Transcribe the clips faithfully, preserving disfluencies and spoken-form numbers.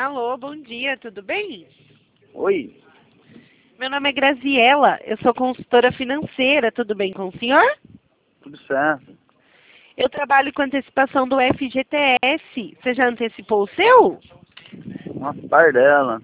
Alô, bom dia, tudo bem? Oi, Meu nome é Graziela, eu sou consultora financeira, tudo bem com o senhor? tudo certo? Eu trabalho com antecipação do F G T S. Você já antecipou o seu? Uma par dela.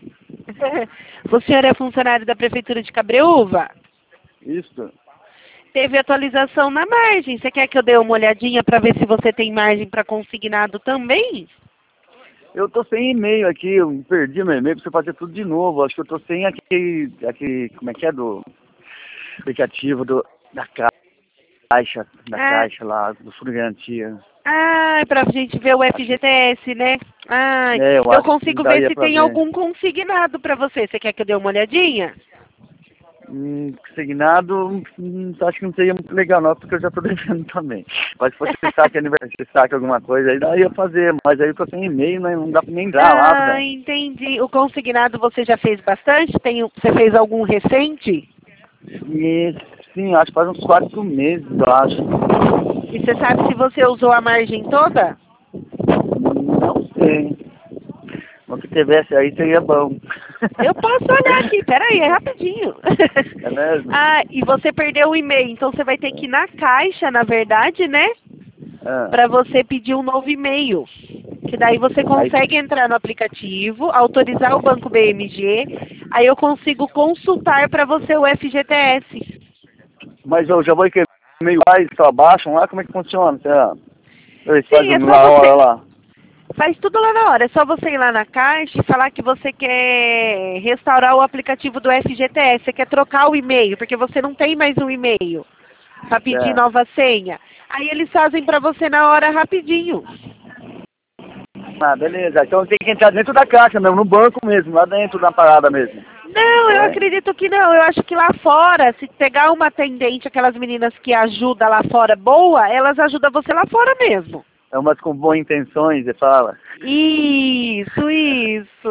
O senhor é funcionário da Prefeitura de Cabreúva? Isso. Teve atualização na margem. Você quer que eu dê uma olhadinha para ver se você tem margem para consignado também? Eu tô sem e-mail aqui, eu perdi meu e-mail pra você fazer tudo de novo. Acho que eu tô sem aquele, aquele como é que é, do aplicativo do, da caixa, da Ah, caixa lá, do Fundo de Garantia. ah, é pra gente ver o F G T S, né? Ah, É, eu eu acho que consigo ver daria se pra tem ver. algum consignado para você. Você quer que eu dê uma olhadinha? Hum, Signado, hum, acho que não seria muito legal não, porque eu já tô devendo também. Mas se fosse saque, aniversário, saque alguma coisa, aí daí ia fazer, mas aí eu tô sem e-mail, né, não dá pra nem entrar lá, Ah, velho. entendi. O consignado você já fez bastante? Tem, você fez algum recente? E sim, acho que faz uns quatro meses, eu acho. E você sabe se você usou a margem toda? Não sei. Mas se tivesse aí seria bom. Eu posso olhar aqui, peraí, é rapidinho. É mesmo? Ah, e você perdeu o e-mail, então você vai ter que ir na caixa, na verdade, né? Ah, Para você pedir um novo e-mail. Que daí você aí, consegue entrar no aplicativo, autorizar o Banco B M G, aí eu consigo consultar para você o F G T S. mas eu já vou que meio lá, eles só abaixam lá, como é que funciona? Será? Eles Sim, fazem é só na hora você. lá. Faz tudo lá na hora. É só você ir lá na caixa e falar que você quer restaurar o aplicativo do F G T S. Você quer trocar o e-mail, porque você não tem mais um e-mail para pedir Certo. nova senha. Aí eles fazem para você na hora rapidinho. Ah, beleza. Então tem que entrar dentro da caixa mesmo, no banco mesmo, lá dentro da parada mesmo. Não, eu É? acredito que não. Eu acho que lá fora, se pegar uma atendente, aquelas meninas que ajudam lá fora boa, elas ajudam você lá fora mesmo. É umas com boas intenções, você fala. Isso, isso.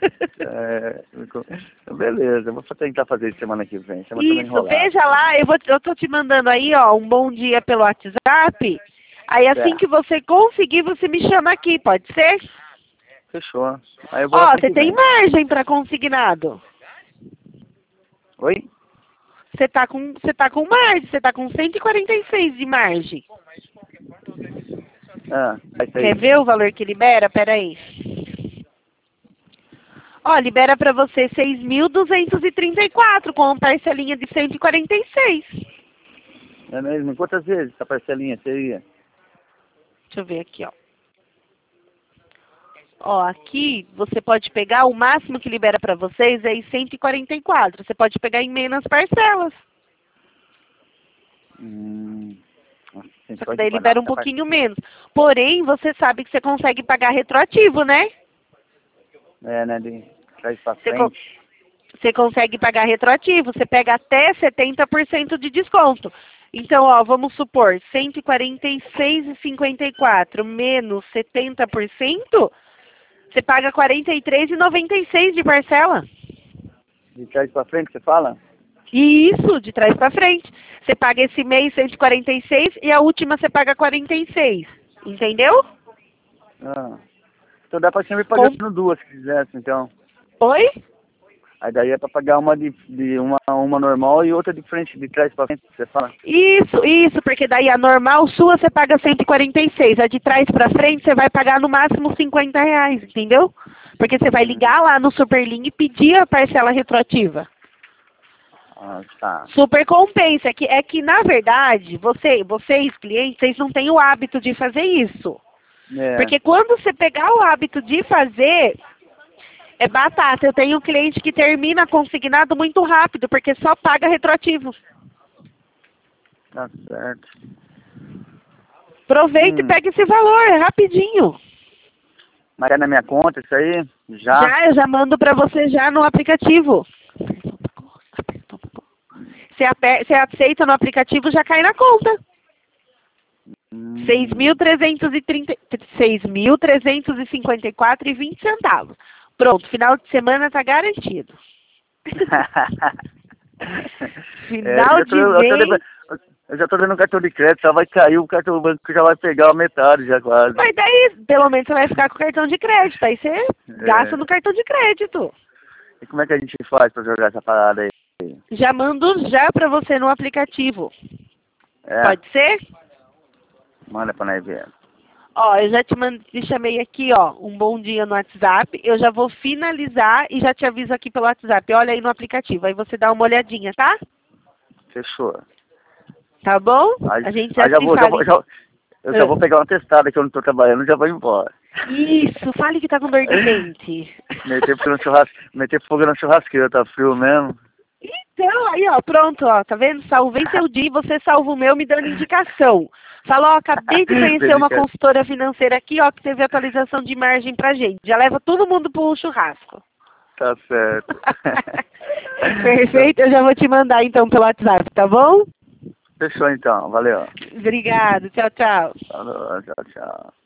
É, beleza, eu vou tentar fazer isso semana que vem. Semana também Isso, enrolado. veja lá, eu, vou, eu tô te mandando aí, ó, um bom dia pelo WhatsApp. Aí assim que Certo. você conseguir, você me chama aqui, pode ser? Fechou. Aí eu vou lá Ó, semana você que tem vem. margem para consignado. Oi? Você tá com, você tá com margem, você tá com cento e quarenta e seis de margem. Ah, vai Quer sair. ver o valor que libera? Pera aí. Ó, libera para você seis mil duzentos e trinta e quatro com uma parcelinha de cento e quarenta e seis. É mesmo? Quantas vezes essa parcelinha seria? Deixa eu ver aqui, ó. Ó, aqui você pode pegar, o máximo que libera para vocês é em cento e quarenta e quatro. Você pode pegar em menos parcelas. Hum, nossa, Só que daí libera um cento e quarenta, par- pouquinho menos. Porém, você sabe que você consegue pagar retroativo, né? é, né, de trás pra Você, co- frente. você consegue pagar retroativo. Você pega até setenta por cento de desconto. Então, ó, vamos supor, cento e quarenta e seis e cinquenta e quatro menos setenta por cento, você paga quarenta e três e noventa e seis de parcela. De trás pra frente, você fala? E isso, de trás para frente. Você paga esse mês cento e quarenta e seis e a última você paga quarenta e seis. Entendeu? Ah. Então dá pra sempre Com... pagando duas, se quisesse, então. Oi? Aí daí é pra pagar uma de, de uma, uma normal e outra de frente, de trás pra frente, você fala? Isso, isso, porque daí a normal sua você paga cento e quarenta e seis. A de trás para frente você vai pagar no máximo cinquenta reais, entendeu? Porque você vai Hum. ligar lá no Superlink e pedir a parcela retroativa. Ah, tá. Super compensa. É que, é que na verdade, você, vocês, clientes, vocês não têm o hábito de fazer isso. É. Porque quando você pegar o hábito de fazer, é batata. Eu tenho um cliente que termina consignado muito rápido, porque só paga retroativo. Tá certo. Aproveita e Hum. pega esse valor, é rapidinho. Mas é na minha conta isso aí? Já? Já, eu já mando para você já no aplicativo. Você, aper- você aceita no aplicativo, já cai na conta. Hum. seis mil trezentos e trinta, seis mil trezentos e cinquenta e quatro e vinte centavos. Pronto, final de semana tá garantido. É, Final eu tô, de eu tô devendo, mês. Eu já tô dando cartão de crédito, já vai cair, o cartão do banco já vai pegar a metade já quase. Mas daí, pelo menos você vai ficar com o cartão de crédito. Aí você É. gasta no cartão de crédito. E como é que a gente faz pra jogar essa parada aí? Já mando já pra você no aplicativo. É, Pode ser? manda pra nós ver. Ó, eu já te, mand... te chamei aqui, ó, um bom dia no WhatsApp. Eu já vou finalizar e já te aviso aqui pelo WhatsApp. Olha aí no aplicativo, aí você dá uma olhadinha, tá? Fechou. Tá bom? Aí, A gente já aí já se vou, já fala. vou, já, eu já vou pegar uma testada que eu não tô trabalhando, já vou embora. Isso, fale que tá com dor de dente. Meter fogo no churrasco, meter fogo na churrasqueira, tá frio mesmo. Então, aí, ó, pronto, ó, tá vendo? Salvei seu dia e você salva o meu me dando indicação. Fala, ó, acabei de conhecer uma consultora financeira aqui, ó, que teve atualização de margem pra gente. Já leva todo mundo pro churrasco. Tá certo. Perfeito, eu já vou te mandar então pelo WhatsApp, tá bom? Fechou então, valeu. Obrigado, tchau, tchau. Falou, tchau, tchau.